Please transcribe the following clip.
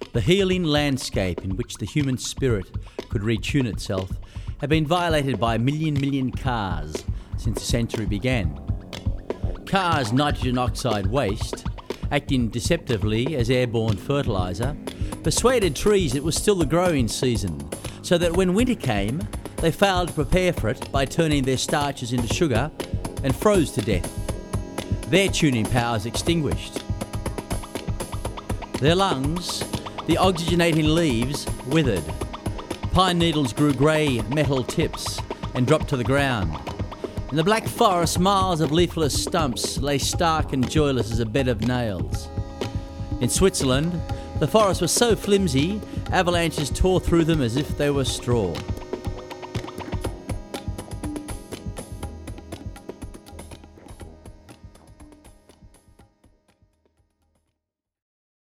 The healing landscape in which the human spirit could retune itself had been violated by million cars since the century began. Cars' nitrogen oxide waste, acting deceptively as airborne fertiliser, persuaded trees it was still the growing season, so that when winter came, they failed to prepare for it by turning their starches into sugar and froze to death. Their tuning powers extinguished. Their lungs, the oxygenating leaves, withered. Pine needles grew grey metal tips and dropped to the ground. In the black forest, miles of leafless stumps lay stark and joyless as a bed of nails. In Switzerland, the forest was so flimsy, avalanches tore through them as if they were straw.